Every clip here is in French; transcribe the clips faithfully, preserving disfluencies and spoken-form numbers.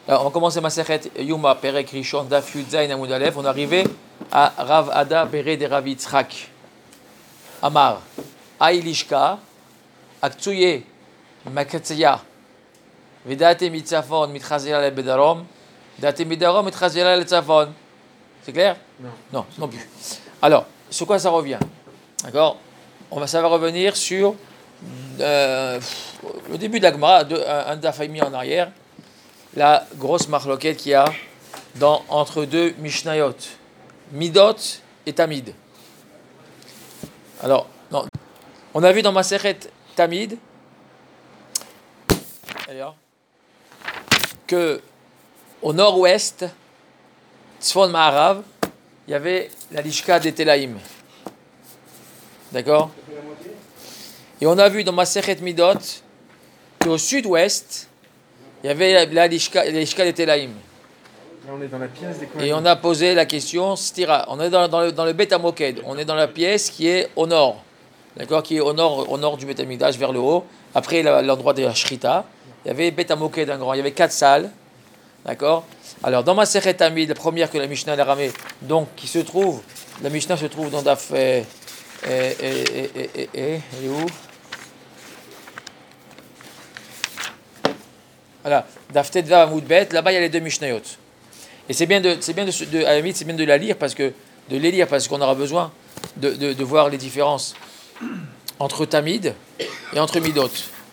Alors, on commence à Masechet Yuma Perek Rishon Daf Yud Zayin Amud Aleph. On est arrivé à Rav Ada Bere de Rav Yitzchak. Amar Ailishka Aktsuye Makatseya Vedate Mitzafon Mitchazela le Bedarom Date Bedarom Mitchazela le Tzafon. C'est clair? Non. Non, non plus. Alors, sur quoi ça revient? D'accord? On va, ça va revenir sur euh, le début de la Gemara, un daf mis en arrière, la grosse marloquette qu'il y a dans, entre deux Mishnayot, Midot et Tamid. Alors, non, on a vu dans Masechet Tamid, d'ailleurs, que au nord-ouest, Tzfon Ma'arav, il y avait la Lishka des Telaïm. D'accord? Et on a vu dans Masechet Midot qu'au sud-ouest, il y avait la Lishka, la Lishka des Telaïm. Là, on est dans la pièce des Kohanim. Et on a posé la question Stira. On est dans, dans le, dans le Bet HaMoked. On est dans la pièce qui est au nord. D'accord? Qui est au nord, au nord du Bet HaMikdash, vers le haut. Après l'endroit de la Shrita, il y avait Bet HaMoked un grand. Il y avait quatre salles. D'accord? Alors, dans Masechet Tamid, la première que la Mishnah a ramée, donc qui se trouve, la Mishnah se trouve dans Daf. Et, et, et, et, et, et, et où? Voilà, Daf Tedva Amud Bet, là-bas il y a les deux Mishnayot. Et c'est bien de, c'est bien de, de, à la limite, c'est bien de la lire parce que, de les lire parce qu'on aura besoin de, de, de voir les différences entre Tamid et entre Midot.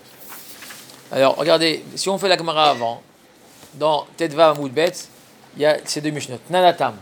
Alors, regardez, si on fait la Gemara avant, dans Tedva Amud Bet, il y a ces deux Mishnayot. Nanatam.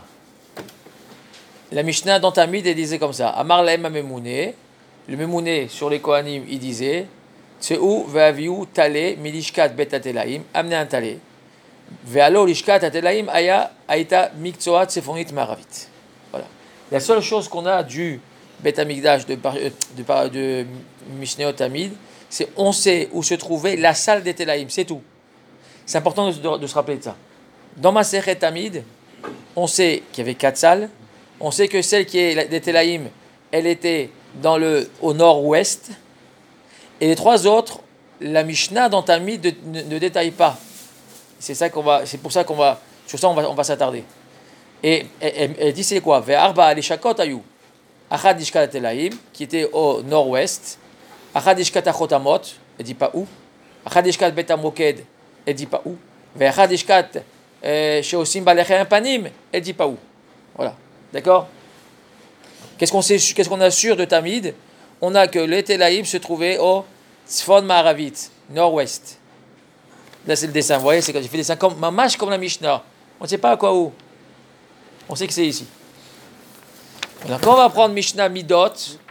La Mishnah dans Tamid, elle disait comme ça. Amar lahem ha-memouné. Le memouné sur les Kohanim, il disait Tseu ve'aviu tale milishkat bet atelaim. Amenez un tale. Ve'alo lishkat atelaim aya aita mikzoat sefonit maravit. Voilà. La seule chose qu'on a du Bet Hamikdash de, de, de, de Mishnayot Tamid, c'est on sait où se trouvait la salle des Telaim. C'est tout. C'est important de, de, de se rappeler de ça. Dans Masechet Tamid, on sait qu'il y avait quatre salles. On sait que celle qui est des Telaïm, elle était dans le, au nord-ouest. Et les trois autres, la Mishnah dans Tamid ne, ne détaille pas. C'est, ça qu'on va, c'est pour ça qu'on va, sur ça on va, on va s'attarder. Et elle, elle, elle dit c'est quoi? Ve'arba alishakot ayu. Achad ishkat Telaïm, qui était au nord-ouest. Achad ishkat achotamot, elle dit pas où. Achad ishkat bet hamoked, elle dit pas où. Ve'achad ishkat sheosim balechem panim, elle dit pas où. Voilà. D'accord? Qu'est-ce qu'on sait, qu'est-ce qu'on a sûr de Tamid? On a que les Telaïm se trouvaient au Tzfon Ma'aravit, nord-ouest. Là, c'est le dessin. Vous voyez, c'est quand j'ai fait le dessin comme mamash comme la Mishnah. On ne sait pas à quoi où. On sait que c'est ici. Alors, quand on va prendre Mishnah Midot,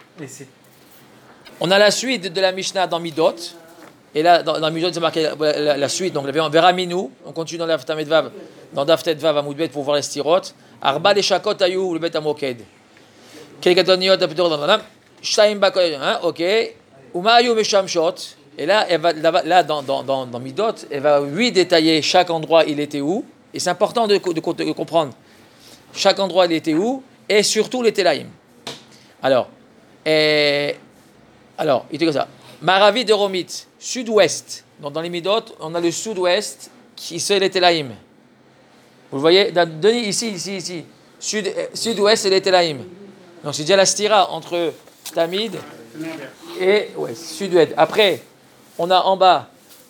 on a la suite de la Mishnah dans Midot. Et là, dans, dans Midot, c'est marqué la, la, la suite. Donc, on verra Minou. On continue dans Daf Tamidvav, dans Daf Tedvav Amud Bet pour voir les stirotes. Arba leshakot ayu le Bet hamoked. Kelgadoniot apidor dans la Shaim bakoy, hein, ok. Uma ayu meshamshot. Et là, elle va, là, là dans, dans, dans, dans Midot, elle va lui détailler chaque endroit il était où. Et c'est important de, de, de, de comprendre chaque endroit il était où et surtout les Telaïm. Alors, et, alors, il était comme ça. Maravi de Romit, sud-ouest. Donc dans les Midot, on a le sud-ouest qui c'est les Telaïm. Vous le voyez, Denis, ici, ici, ici. Sud, sud-ouest, c'est les Telaïm. Donc, c'est déjà la stira entre Tamid et ouais, sud-ouest. Après, on a en bas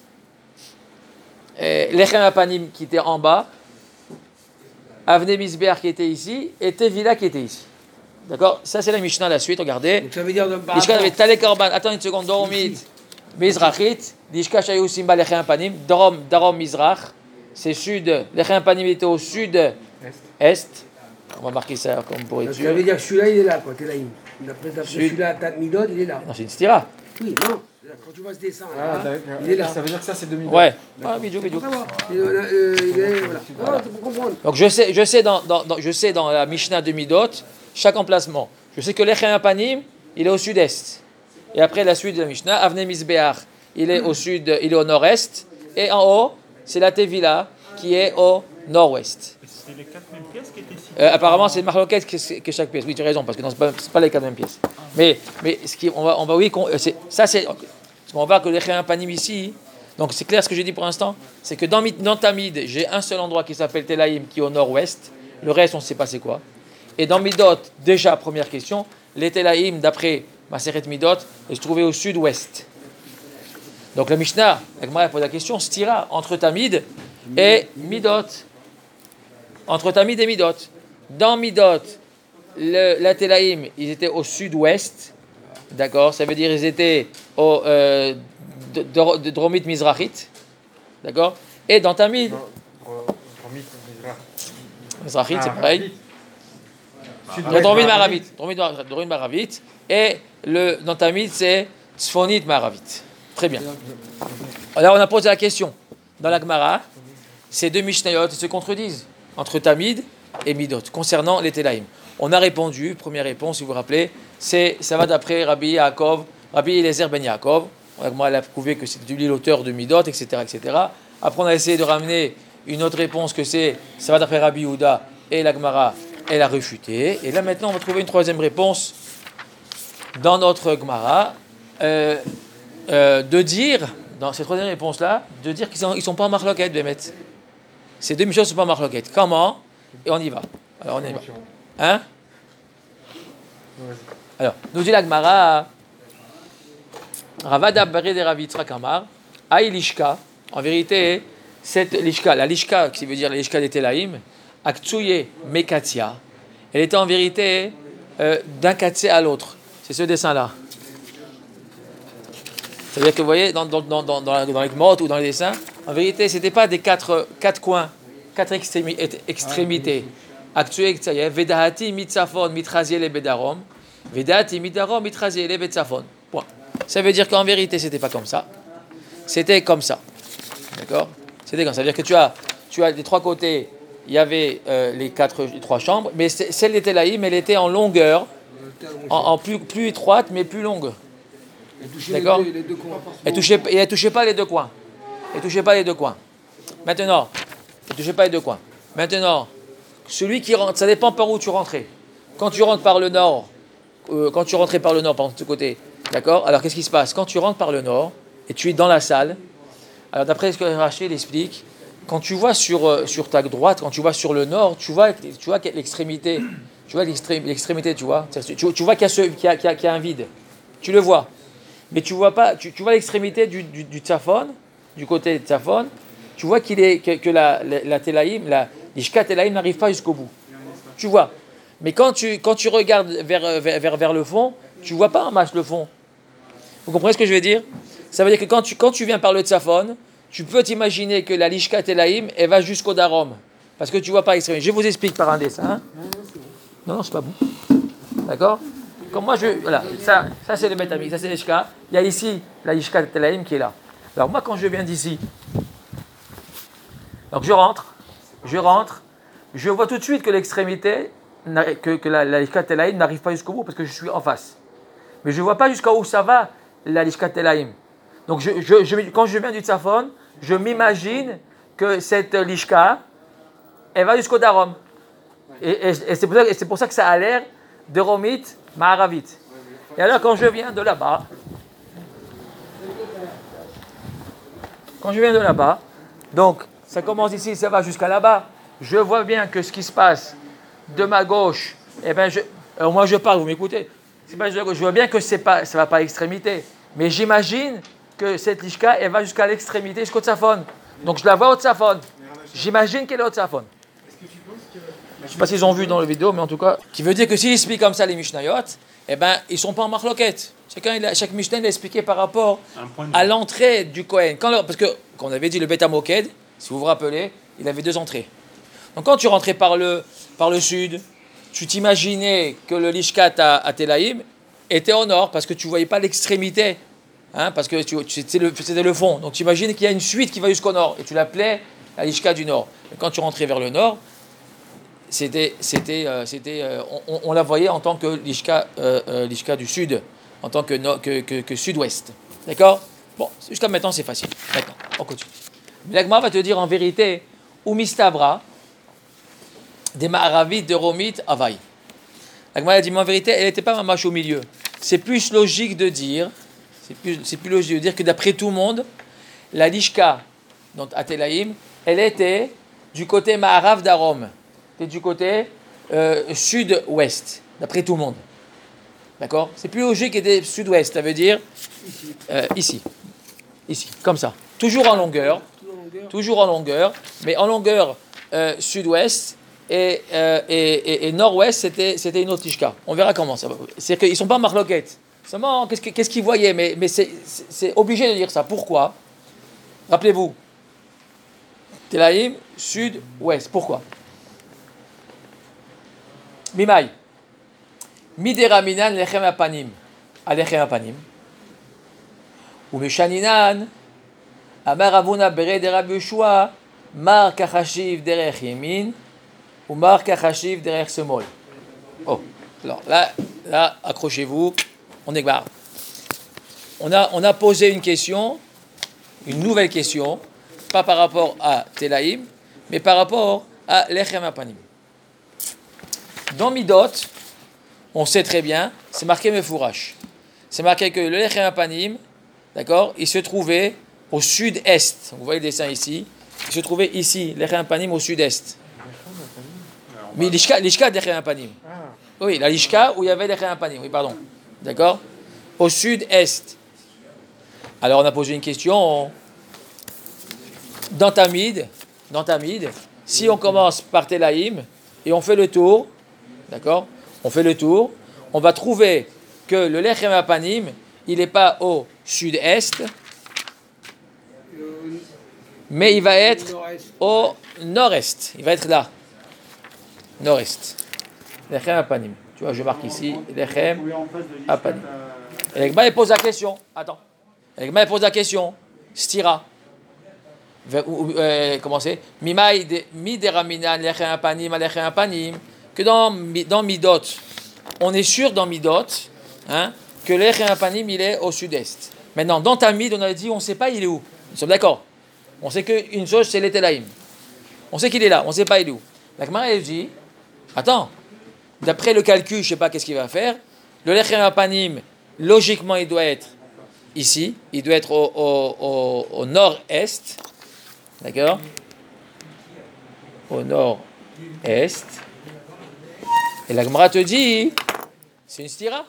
euh, Lechem HaPanim qui était en bas, Avnei Misbeach qui était ici, et Tevila qui était ici. D'accord? Ça, c'est la Mishnah, la suite, regardez. Donc, ça veut dire de Lishka avait Talek Korban. Attends une seconde, Doromit, Mizrachit, Lishka Shayu Simba Lechem HaPanim, Darom, Darom Mizrach. C'est sud, Lechem Panim était au sud-est. Est. On va marquer ça comme pour être sûr. Ça veut dire que celui-là, il est là, quoi, Telaïm. D'après celui-là, Midot, il est là. Non, c'est une stira. Oui, non. Quand tu vois ce dessin, Ah, là, d'accord. il est là. Ça veut dire que ça, c'est deux mille. Ouais. Ah, bidou, bidou. Il, euh, il est, voilà. Voilà, tu peux comprendre. Donc je sais, je sais dans, dans, dans, je sais dans la Mishnah de Midot, chaque emplacement. Je sais que Lechem HaPanim, il est au sud-est. Et après la suite de la Mishnah, Avnei Misbeach, il est au sud, il est au nord-est. Et en haut, c'est la Tevila qui est au nord-ouest. C'est les quatre mêmes pièces qui étaient ici. Euh, apparemment, c'est marloquette que, que chaque pièce. Oui, tu as raison, parce que ce n'est pas, pas les quatre mêmes pièces. Mais, mais ce qui, on va, on va, oui, c'est, ça c'est. On va voir que les Lechem HaPanim ici, Donc c'est clair ce que j'ai dit pour l'instant? C'est que dans, dans Tamid, j'ai un seul endroit qui s'appelle Telaïm, qui est au nord-ouest. Le reste, on ne sait pas c'est quoi. Et dans Midot, déjà, première question, les Telaïm, d'après Maseret Midot, est trouvée au sud-ouest. Donc la Mishnah, la Gemara pose la question, Stira, entre Tamid et Midot. Entre Tamid et Midot. Dans Midot, le, la Telaïm, ils étaient au sud-ouest. D'accord? Ça veut dire ils étaient au euh, de, de, de Dromit Mizrachit. D'accord? Et dans Tamid. Dromit Mizrachit, c'est pareil. Le Dromit Maravit. Dromit Maravit. Et le, dans Tamid, c'est Tzfonit Maravit. Très bien. Alors on a posé la question. Dans la Gemara, ces deux Mishnayot se contredisent entre Tamid et Midot concernant les Telaïm. On a répondu, première réponse, si vous vous rappelez, c'est, ça va d'après Rabbi Yaakov, Rabbi Eliezer ben Yaakov. La Gemara a prouvé que c'était lui l'auteur de Midot, et cetera, et cetera. Après, on a essayé de ramener une autre réponse que c'est, ça va d'après Rabbi Yehuda, et la Gemara, elle a refuté. Et là, maintenant, on va trouver une troisième réponse dans notre Gemara, euh, euh, de dire, dans cette troisième réponse-là, de dire qu'ils ne sont, sont pas en marloquette, Bémet. Ces deux Mishnayot ne sont pas en marloquette. Comment? Et on y va. Alors, on y va. Hein? Alors, nous dit la Gemara, Ravada Baré de Ravitra Kamar, Aïe Lishka, en vérité, cette Lishka, la Lishka, qui veut dire la Lishka des Telaïm, Aktsuye Mekatia, elle était en vérité euh, d'un Katsé à l'autre. C'est ce dessin-là. C'est-à-dire que vous voyez, dans, dans, dans, dans, dans les Gmot ou dans les dessins, en vérité, ce n'était pas des quatre, quatre coins, quatre extrémi- extrémités. Aktsuye Ktsaye, Vedahati Mitzafon Mitraziele Bedarom, Vedahati Midarom Mitraziele Betzafon. Point. Ça veut dire qu'en vérité, c'était pas comme ça. C'était comme ça. D'accord? C'était comme ça. C'est-à-dire que tu as, tu as des trois côtés, il y avait euh, les, quatre, les trois chambres, mais celle des Telaïm, elle était en longueur, en, en plus, plus étroite, mais plus longue. D'accord? Les deux, les deux coins. Elle touchait, et elle ne touchait pas les deux coins. Elle ne touchait pas les deux coins. Maintenant, elle ne touchait pas les deux coins. Maintenant, celui qui rentre, ça dépend par où tu rentrais. Quand tu rentres par le nord, euh, quand tu rentrais par le nord, par ce côté, d'accord? Alors qu'est-ce qui se passe? Quand tu rentres par le nord et tu es dans la salle, alors d'après ce que Rachid explique, quand tu vois sur, euh, sur ta droite, quand tu vois sur le nord, tu vois, tu vois l'extrémité, tu vois l'extrémité, tu vois, tu, tu vois qu'il y, a ce, qu'il y, a, qu'il y, a, qu'il y a un vide, tu le vois, mais tu vois pas, tu, tu vois l'extrémité du, du, du tzafon, du côté de tzafon, tu vois qu'il est, que, que la, la, la Telaïm, la l'Ishka Telaïm n'arrive pas jusqu'au bout, tu vois, mais quand tu, quand tu regardes vers, vers, vers, vers le fond, tu vois pas en masse le fond. Vous comprenez ce que je veux dire? Ça veut dire que quand tu, quand tu viens par le tzafon, tu peux t'imaginer que la Lishka Telaïm, elle va jusqu'au Darom. Parce que tu vois pas l'extrémité. Je vous explique par un dessin. Hein? Non, non, c'est pas bon. D'accord? Comme moi, je. Voilà, ça, ça c'est le Betami, ça c'est l'Ishka. Il y a ici la Lishka Telaïm qui est là. Alors moi, quand je viens d'ici, donc je rentre, je rentre, je vois tout de suite que l'extrémité, que, que la, la Lishka Telaïm n'arrive pas jusqu'au bout parce que je suis en face. Mais je ne vois pas jusqu'à où ça va, la Lishka Telaïm. Donc, je, je, je, quand je viens du Tzafon, je m'imagine que cette Lishka, elle va jusqu'au Darom. Et, et, et, c'est pour ça, et c'est pour ça que ça a l'air de Romit Maharavit. Et alors, quand je viens de là-bas, quand je viens de là-bas, donc, ça commence ici, ça va jusqu'à là-bas, je vois bien que ce qui se passe de ma gauche, eh ben, je, alors moi je parle, vous m'écoutez? C'est pas, je, je vois bien que c'est pas, ça ne va pas à l'extrémité, mais j'imagine que cette Lishka, elle va jusqu'à l'extrémité, jusqu'au Tzafon. Donc je la vois au Tzafon. J'imagine qu'elle est au Tzafon. Je ne sais pas s'ils ont vu dans la vidéo, mais en tout cas, qui veut dire que s'ils expliquent comme ça les Mishnayot, eh ben, ils ne sont pas en marloquette. Chacun, il a, chaque Mishnah il a expliqué par rapport à l'entrée du Kohen. Quand, parce que, comme on avait dit, le Beth Amoked, si vous vous rappelez, il avait deux entrées. Donc quand tu rentrais par le, par le sud, tu t'imaginais que le Lishkat à, à Telaïm était au nord, parce que tu ne voyais pas l'extrémité. Hein, parce que tu, tu, c'était, le, c'était le fond. Donc tu imagines qu'il y a une suite qui va jusqu'au nord. Et tu l'appelais la Lishka du nord. Et quand tu rentrais vers le nord, c'était, c'était, euh, c'était, euh, on, on la voyait en tant que Lishka, euh, euh, Lishka du sud, en tant que, no, que, que, que sud-ouest. D'accord? Bon, jusqu'à maintenant c'est facile. Maintenant, on continue. Mais l'Agma va te dire en vérité, Umistabra, des Ma'aravites, de Romit, Avaï. L'Agma a dit, mais en vérité, elle n'était pas mamache au milieu. C'est plus logique de dire, c'est plus, c'est plus logique de dire que d'après tout le monde, la Lishka, donc à Telaïm, elle était du côté Maharav d'Arom, c'était du côté euh, sud-ouest, d'après tout le monde. D'accord? C'est plus logique qu'elle était sud-ouest, ça veut dire euh, ici, ici, comme ça. Toujours en longueur, toujours en longueur, mais en longueur euh, sud-ouest et, euh, et, et, et nord-ouest, c'était, c'était une autre Lishka. On verra comment ça va. C'est qu'ils ne sont pas marloquettes. Seulement, qu'est-ce, qu'est-ce qu'ils voyaient? Mais, mais c'est, c'est, c'est obligé de dire ça. Pourquoi? Rappelez-vous. Telaïm, sud-ouest. Pourquoi? Mimai. Mideraminan lechem apanim. Alechem apanim. Ou meshaninan. Amar Avuna bere de Rabbi Yoshua. Mar kachashiv derech yemin. Ou mar kachashiv derech semol. Oh. Alors là, là, accrochez-vous. On est barre. On a, on a posé une question, une nouvelle question, pas par rapport à Telaïm, mais par rapport à Lechem Apanim. Dans Midot, on sait très bien, c'est marqué Mefourash. C'est marqué que le Lechem Apanim, d'accord, il se trouvait au sud-est. Vous voyez le dessin ici. Il se trouvait ici, Lechem Apanim au sud-est. Mais l'Ishka, l'Ishka de Lechem Apanim. Oui, la Lishka où il y avait Lechem Apanim. Oui, pardon. D'accord? Au sud-est. Alors on a posé une question. Dans Tamid, dans Tamid, si on commence par Telaïm et on fait le tour, d'accord? On fait le tour, on va trouver que le Lechem Apanim, il n'est pas au sud-est, mais il va être au nord-est. Il va être là. Nord-est. Lechem Apanim. Tu vois, je marque ici, Lechem Apanim. Et l'Egma, il pose la question. Attends. L'Egma, il pose la question. Stira. Euh, comment c'est? Mimai de mideraminan Lechem Apanim à Lechem Apanim. Que dans, dans Midot, on est sûr dans Midot, hein, que Lechem Apanim, il est au sud-est. Maintenant, dans Tamid, on a dit, on ne sait pas il est où. Nous sommes d'accord. On sait qu'une chose, c'est l'Etelaïm. On sait qu'il est là, on ne sait pas il est où. L'Egma, elle dit, attends. D'après le calcul, je ne sais pas qu'est-ce qu'il va faire. Le Lechem Apanim, logiquement, il doit être ici. Il doit être au, au, au, au nord-est. D'accord? Au nord-est. Et la Gemara te dit, c'est une stira.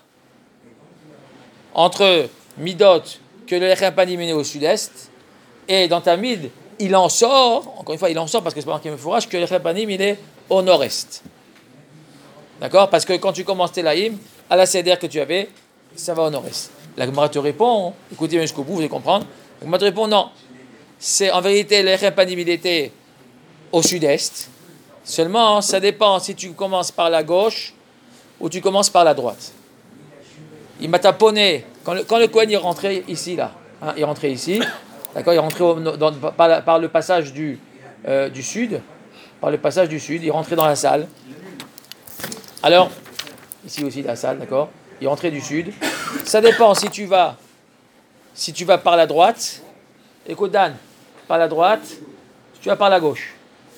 Entre Midot, que le Lechem Apanim est au sud-est, et dans Tamid, il en sort, encore une fois, il en sort parce que c'est pas marqué Mefourash, que le Lechem Apanim, il est au nord-est. D'accord? Parce que quand tu commences Telaïm, à la Seder que tu avais, ça va au nord-est. La Gemara te répond, écoutez bien jusqu'au bout, vous allez comprendre. La Gemara te répond, non. C'est en vérité, le Lechem Apanim, il était au sud-est. Seulement, ça dépend si tu commences par la gauche ou tu commences par la droite. Il m'a taponné, quand le, quand le Kohen est rentré ici, là, hein, il est rentré ici, d'accord, il est rentré au, dans, par, la, par le passage du, euh, du sud, par le passage du sud, il est rentré dans la salle. Alors, ici aussi la salle, d'accord, il est rentré du sud. Ça dépend si tu vas, si tu vas par la droite, écoute Dan, par la droite, si tu vas par la gauche.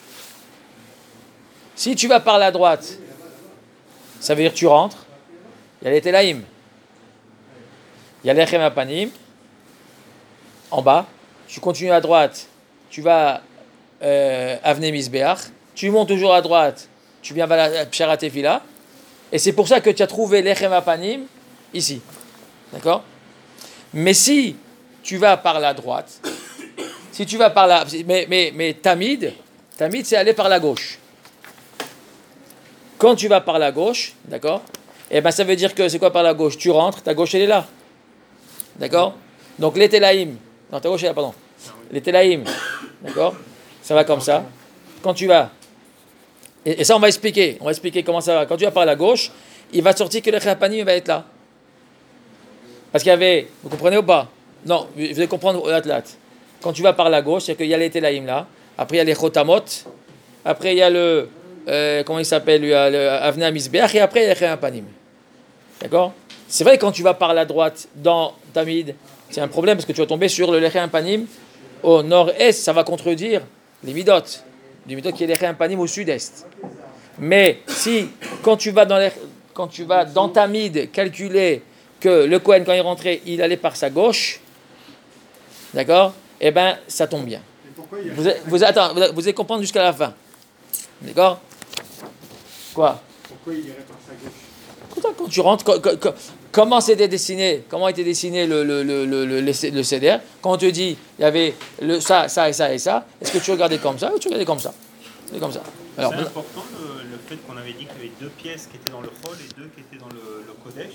Si tu vas par la droite, ça veut dire que tu rentres, il y a les Telaïm, il y a les Lechem Apanim, en bas, tu continues à droite, tu vas euh, Avnei Mizbeach, tu montes toujours à droite, tu viens vers la Psharat Tefila, et c'est pour ça que tu as trouvé Lechem Apanim ici, d'accord? Mais si tu vas par la droite, si tu vas par la... Mais, mais, mais Tamid, Tamid c'est aller par la gauche. Quand tu vas par la gauche, d'accord, eh ben ça veut dire que c'est quoi par la gauche? Tu rentres, ta gauche elle est là. D'accord? Donc les Telaïm, non ta gauche est là, pardon. Les Telaïm, d'accord? Ça va comme ça. Quand tu vas, et, et ça on va expliquer, on va expliquer comment ça va. Quand tu vas par la gauche, il va sortir que le Lechem Apanim va être là. Parce qu'il y avait, vous comprenez ou pas? Non, vous allez comprendre au lat. Quand tu vas par la gauche, c'est qu'il y a les Telaïm là, après il y a les Chotamot, après il y a le... Euh, comment il s'appelle, lui, Avnei Mizbeach, et après il y a Lechem Apanim. D'accord? C'est vrai, quand tu vas par la droite dans Tamid, c'est un problème parce que tu vas tomber sur le Lechem Apanim au nord-est, ça va contredire les Midot, les Midot qui est Lechem Apanim au sud-est. Mais si, quand tu vas dans, les, quand tu vas dans Tamid, calculer que le Kohen, quand il rentrait, il allait par sa gauche, d'accord? eh bien, ça tombe bien. Et pourquoi il y a Vous, vous, attends, vous, vous allez comprendre jusqu'à la fin. D'accord? Quoi? Pourquoi il irait par sa gauche? Quand, quand tu rentres, co- co- co- comment c'était dessiné? Comment était dessiné le, le, le, le, le, le C D R? Quand on te dit, il y avait le, ça, ça et ça et ça, est-ce que tu regardais comme ça ou tu regardais comme ça? C'est comme ça. Alors, C'est important le, le fait qu'on avait dit qu'il y avait deux pièces qui étaient dans le hall et deux qui étaient dans le, le Kodesh.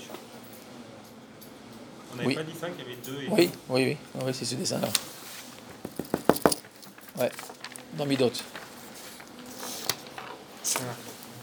On n'avait Oui. pas dit ça, qu'il y avait deux et oui, oui, oui, oui, c'est ce dessin-là. Ouais, dans Midot. Voilà.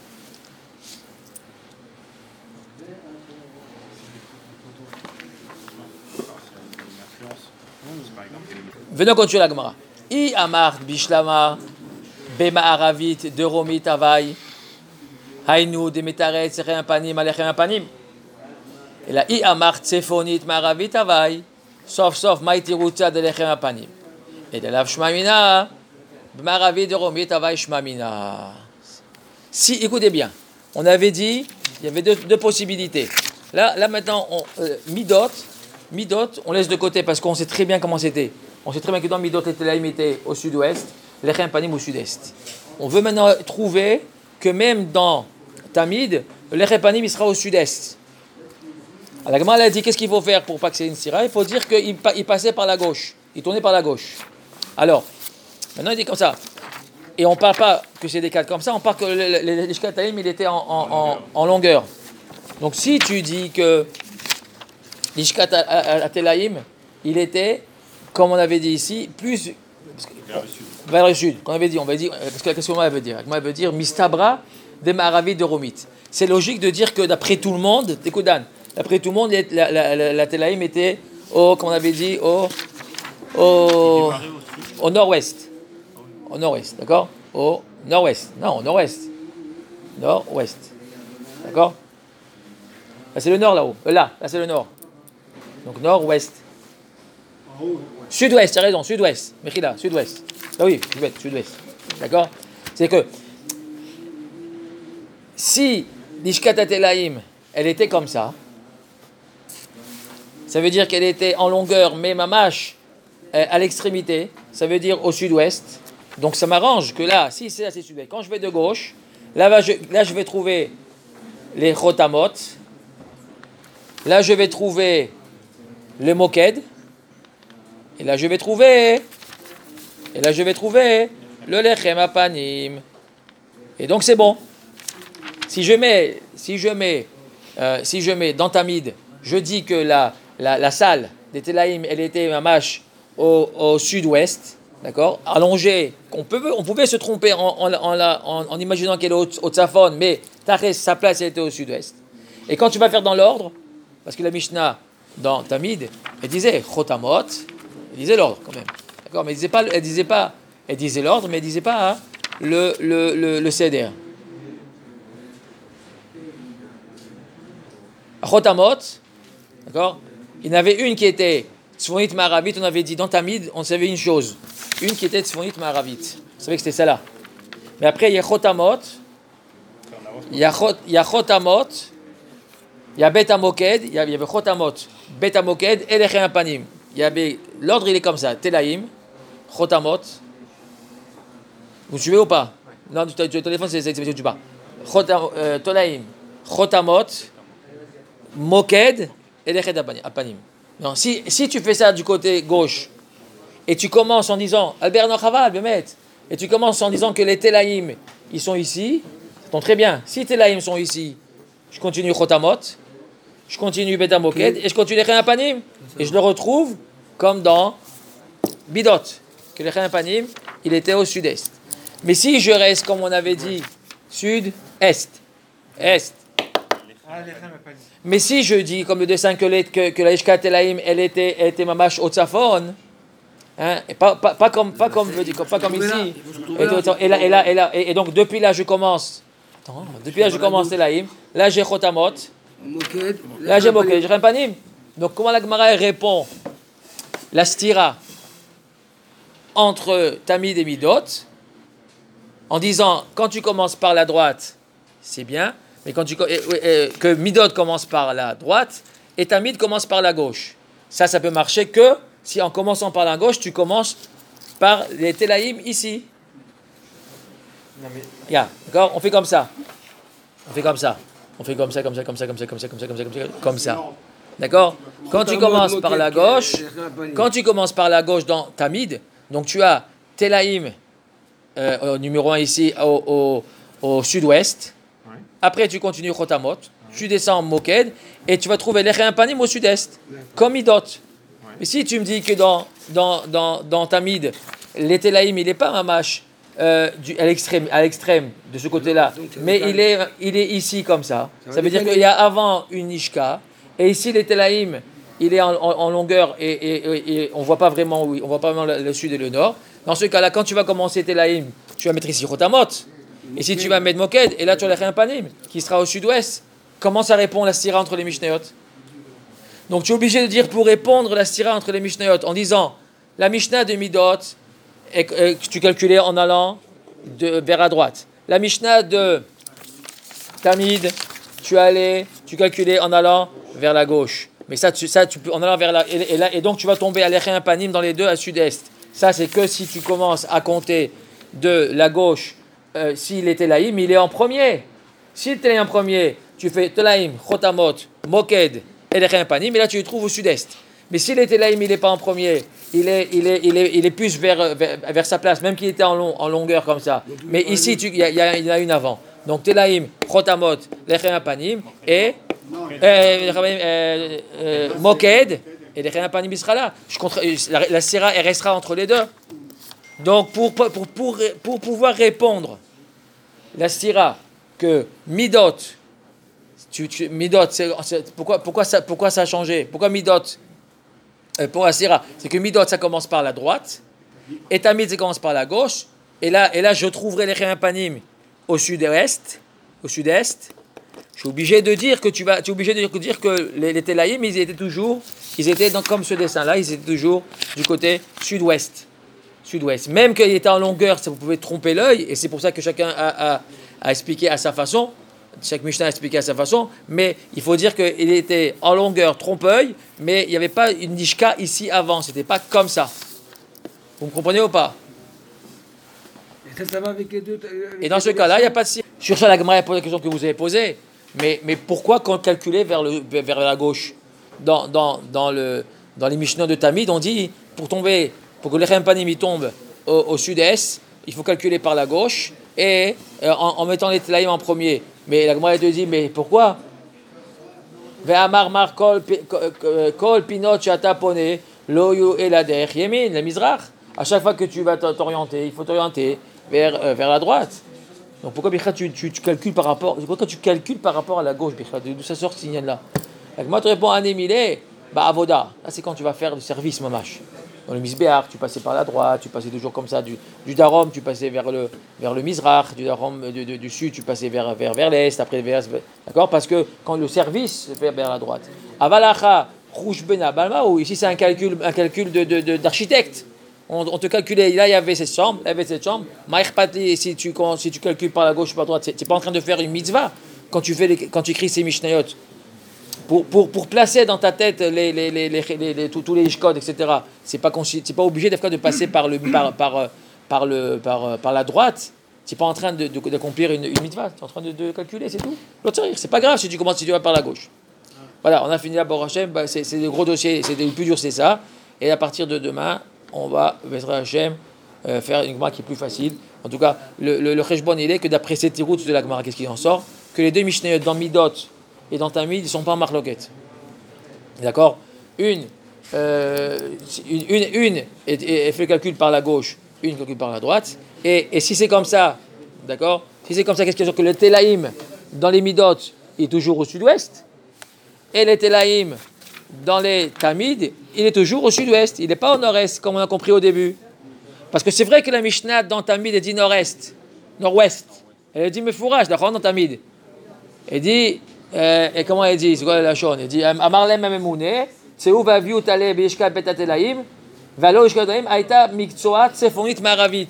Venons continuer la Gemara. I amar bishlama bema aravit de romit avai hainu de metaret sechem panim alechem panim. Et là, i amar tsefonit maravit avai sauf sauf maïti ruta de lechem panim. Et de la shmamina maravit de romit avai shmamina. Si, écoutez bien, on avait dit, il y avait deux, deux possibilités. Là, là maintenant, on, euh, midot, midot, on laisse de côté parce qu'on sait très bien comment c'était. On sait très bien que dans Midot, les Telaïm étaient au sud-ouest, les Lechem Panim au sud-est. On veut maintenant trouver que même dans Tamid, le Lechem Panim il sera au sud-est. Alors la Gemara a dit qu'est-ce qu'il faut faire pour pas que c'est une sira? Il faut dire qu'il il passait par la gauche, il tournait par la gauche. Alors, maintenant il dit comme ça. Et on ne parle pas que c'est des cadres comme ça, on parle que le, le, le Lishkat Taïm il était en, en, en, en longueur. Donc si tu dis que Lishkat Telaïm il était, comme on avait dit ici, plus vers le sud. vers le sud. Qu'on avait dit, on va dire, parce que la question elle veut dire, elle veut dire Mistabra de Maravi de Romit. C'est logique de dire que d'après tout le monde, écoute Dan, d'après tout le monde, la, la, la, la Telaïm était au, comme on avait dit, au, au, au nord-ouest. Au nord-ouest, d'accord? Au nord-ouest. Non, au nord-ouest. Nord-ouest. D'accord? Là, c'est le nord là-haut. Euh, là, là, c'est le nord. Donc nord-ouest. En haut, ouais. Sud-ouest, tu as raison, sud-ouest. Mechila, sud-ouest. Ah oui, sud-ouest, sud-ouest. D'accord? C'est que si l'Ishkat Telaïm, elle était comme ça, ça veut dire qu'elle était en longueur, mais mamache euh, à l'extrémité, ça veut dire au sud-ouest. Donc ça m'arrange que là, si c'est là, c'est sud-ouest. Quand je vais de gauche, là, va, je, là je vais trouver les Chotamot, là je vais trouver le Moked, et là je vais trouver, et là je vais trouver le Lechem Apanim. Et donc c'est bon. Si je mets, si je mets, euh, si je mets dans Tamid, je dis que la, la, la salle des Telaïm, elle était mamache au, au sud-ouest, d'accord, allongée. On, peut, on pouvait se tromper en, en, en, en, en imaginant qu'elle est au, au Tzafon, mais Tares, sa place, elle était au sud-ouest. Et quand tu vas faire dans l'ordre, parce que la Mishnah dans Tamid, elle disait Chotamot, elle disait l'ordre quand même, d'accord, mais elle disait pas, elle disait pas, elle disait l'ordre, mais elle disait pas hein, le le le, le C D R. Chotamot, d'accord, il y en avait une qui était Tzfonit Ma'aravit, on avait dit dans Tamid, on savait une chose, une qui était Tzfonit Ma'aravit, on savait que c'était celle-là. Mais après il y a Chotamot, il y a Chot, il y a Chotamot, il y a Bet HaMoked, il y avait Chotamot, Bet HaMoked et Lechem Apanim. Il y avait, l'ordre il est comme ça, Telaïm, Chotamot. Vous suivez ou pas? Non, tu, tu, ton téléphone c'est, c'est, c'est, tu pas. Chotam, euh, Tolaïm, Chotamot, Moked et Lechem Apanim. Non, si, si tu fais ça du côté gauche et tu commences en disant Albert Nochaval, Bemet, et tu commences en disant que les Telaïm ils sont ici, ça tombe très bien. Si Telaïm sont ici, je continue Chotamot, je continue Bet HaMoked et je continue Lechem Apanim. Et je le retrouve comme dans Bidot, que Lechem Apanim, il était au sud-est. Mais si je reste, comme on avait dit, sud-est, est. Ah, les Lechem Apanim. Mais si je dis, comme le dessin que, les, que, que la Ishkat Telaïm, elle était, elle était mamache au Tzafon, hein, et pas, pas, pas comme, pas comme, pas comme ici. Et, et, là, et, là, et, là, et, et donc depuis là je commence, attends, depuis là je commence Telaïm, là j'ai Chotamot, là j'ai Moked, j'ai Lechem Apanim. Donc comment la Gemara répond la stira entre Tamid et Midot en disant quand tu commences par la droite c'est bien, mais quand tu et, et, que Midot commence par la droite et Tamid commence par la gauche, ça ça peut marcher que si en commençant par la gauche, tu commences par les Telaïm ici. Non, mais Yeah, d'accord? On fait comme ça. On fait comme ça. On fait comme ça, comme ça, comme ça, comme ça, comme ça, comme ça, comme ça, comme ça, comme ça. D'accord? Quand tu commences par la gauche, quand tu commences par la gauche dans Tamid, donc tu as Telaïm euh, au numéro un ici au, au, au sud-ouest. Ouais. Après, tu continues Chotamot. Tu descends en Moked et tu vas trouver l'Echem Panim au sud-est, comme Midot. Ouais. Mais si tu me dis que dans, dans, dans, dans Tamid, les Telaïm, il n'est pas un mâche euh, du, à l'extrême, à l'extrême de ce côté-là, Donc, ça veut mais dire- il est, il est ici comme ça. Ça Ça veut veut dire dire qu'il y a avant une Nishka, et ici les Telaïm, il est en, en, en longueur et, et, et, et on voit pas vraiment où, on voit pas vraiment le, le sud et le nord. Dans ce cas-là, quand tu vas commencer Telaïm, tu vas mettre ici Chotamot. Et si tu vas mettre Moked, et là tu as l'Echem Panim, qui sera au sud-ouest. Comment ça répond la stira entre les Mishnayot? Donc tu es obligé de dire pour répondre la stira entre les Mishnayot en disant la Mishnah de Midot et que tu calculais en allant de, vers la droite. La Mishnah de Tamid, tu allais, tu calculais en allant vers la gauche. Mais ça, tu, ça tu peux en allant vers la et, et, là, et donc tu vas tomber à l'Echem Panim dans les deux à sud-est. Ça c'est que si tu commences à compter de la gauche, euh, s'il est Telaïm, il est en premier. S'il est en premier, tu fais Telaïm, Chotamot, Moked et l'Echem Panim, et là tu le trouves au sud-est. Mais si le Telaïm, il n'est pas en premier, il est, il est, il est, il est plus vers, vers, vers sa place, même qu'il était en, long, en longueur comme ça. Mais ici, il y, y, y en a une avant. Donc Telaïm, Chotamot, l'Echem Panim et euh, euh, euh, Moked et l'Echem Panim, il sera là. Je contre, la, la Sira, elle restera entre les deux. Donc pour, pour, pour, pour pouvoir répondre, la Sira, que Midot, tu, tu, Midot, c'est, c'est, pourquoi, pourquoi, ça, pourquoi ça a changé? Pourquoi Midot euh, pour la Sira, c'est que Midot, ça commence par la droite, et Tamid, ça commence par la gauche, et là, et là je trouverai l'Echem Panim au sud-est, au sud-est. Je suis obligé de dire que tu vas, tu es obligé de dire, dire que les, les Telaïm, ils étaient toujours, ils étaient dans, comme ce dessin-là, ils étaient toujours du côté sud-ouest. Sud-ouest. Même qu'il était en longueur, ça vous pouvez tromper l'œil, et c'est pour ça que chacun a, a, a expliqué à sa façon, chaque Mishnah a expliqué à sa façon, mais il faut dire qu'il était en longueur trompe-œil, mais il n'y avait pas une nishka ici avant, c'était pas comme ça. Vous me comprenez ou pas? Et ça, ça va avec les deux. avec Et dans les ce deux cas-là, il n'y a versions. pas de si. Sur ça, la Gemara a posé la question que vous avez posée, mais, mais pourquoi quand calculer vers, le, vers la gauche dans, dans, dans, le, dans les Mishnah de Tamid, on dit pour tomber, pour que l'Echem Panim tombe au, au sud-est, il faut calculer par la gauche et euh, en, en mettant les Telaïm en premier. Mais la Gemara te dit, mais pourquoi? Ve'amar mar kol pi- kol- kol pinot shata pone lo yu elader yemin, le mizrach. À chaque fois que tu vas t'orienter, il faut t'orienter vers, euh, vers la droite. Donc pourquoi Bichra, tu, tu, tu calcules par rapport, pourquoi tu calcules par rapport à la gauche, Bichra, d'où ça sort ce signal-là? La Gemara te répond, anémilé, bah avoda. Là c'est quand tu vas faire du service, mamash. Dans le misbéar, tu passais par la droite, tu passais toujours comme ça du, du darom, tu passais vers le, vers le mizrach, du darom, du, du, du sud, tu passais vers, vers, vers l'est, après vers, d'accord? Parce que quand le service se fait vers la droite. Avalacha, rouge bena, balma, ou ici c'est un calcul, un calcul de, de, de, d'architecte. On, on te calculait, là il y avait cette chambre, il y avait cette chambre. Maïchpati, si tu, si tu calcules par la gauche ou par la droite, tu n'es pas en train de faire une mitzvah quand tu, fais les, quand tu écris ces mishnayot. Pour, pour, pour placer dans ta tête les, les, les, les, les, les, tous, tous les ishkod, et cetera, c'est pas, c'est pas obligé des fois de passer par, le, par, par, par, le, par, par la droite. Tu n'es pas en train de, de, d'accomplir une, une mitzvah, tu es en train de, de calculer, c'est tout. C'est pas grave si tu commences, si tu vas par la gauche. Voilà, on a fini là, Baruch Hashem, bah, c'est, c'est des gros dossiers, c'est le plus dur, c'est ça. Et à partir de demain, on va, Baruch Hashem, euh, faire une Gemara qui est plus facile. En tout cas, le, le, le Cheshbon, il est que d'après ces tiroutes de la Gemara, qu'est-ce qu'il en sort? Que les deux Mishnayot dans Midot et dans Tamid, ils ne sont pas en marloquette. D'accord? Une, euh, une, une, une et, et, et fait le calcul par la gauche, une calcul par la droite. Et, et si c'est comme ça, d'accord? Si c'est comme ça, qu'est-ce qu'il y a? Que le Telaïm dans les Midot est toujours au sud-ouest, et le Telaïm dans les Tamid, il est toujours au sud-ouest, il n'est pas au nord-est, comme on a compris au début. Parce que c'est vrai que la Mishnah dans Tamid est dit nord-est, nord-ouest. Elle est dit Mefouraj, d'accord, dans Tamid. Elle dit, euh, et comment elle dit? C'est quoi la chose? Elle dit, Amarlem Memoune, c'est où va viu tale beishka betatelaim, valo ishkadaim aita mikzoat sefonit maravit.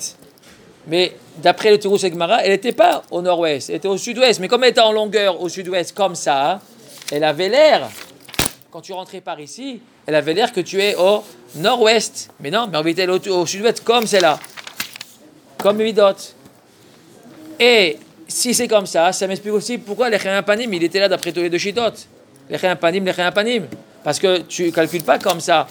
Mais d'après le Tirus Gemara, elle n'était pas au nord-ouest, elle était au sud-ouest. Mais comme elle était en longueur au sud-ouest comme ça, elle avait l'air, quand tu rentrais par ici, elle avait l'air que tu es au nord-ouest. Mais non, mais en vérité, elle est au, au sud-ouest, comme c'est là. Comme Midot. Et si c'est comme ça, ça m'explique aussi pourquoi l'Echem Panim, il était là d'après tous les deux Shitot. L'Echem Panim, l'Echem Panim. Parce que tu ne calcules pas comme ça.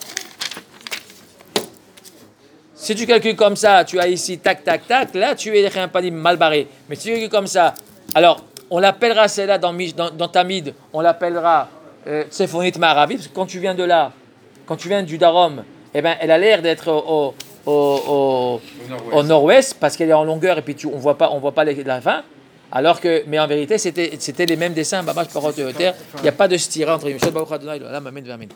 Si tu calcules comme ça, tu as ici tac, tac, tac, là tu es l'Echem Panim mal barré. Mais si tu calcules comme ça, alors on l'appellera celle-là dans, dans, dans Tamid, on l'appellera euh, Tsefonit Ma'aravi, parce que quand tu viens de là, quand tu viens du Darom, eh ben, elle a l'air d'être au, au, au, au nord-ouest, parce qu'elle est en longueur et puis tu, on ne voit pas, on voit pas les, la fin. Alors que, mais en vérité, c'était, c'était les mêmes dessins, Babash Parot Terre. Il n'y a pas de stira entre les Michel Baruch Adonai, là, m'amène vers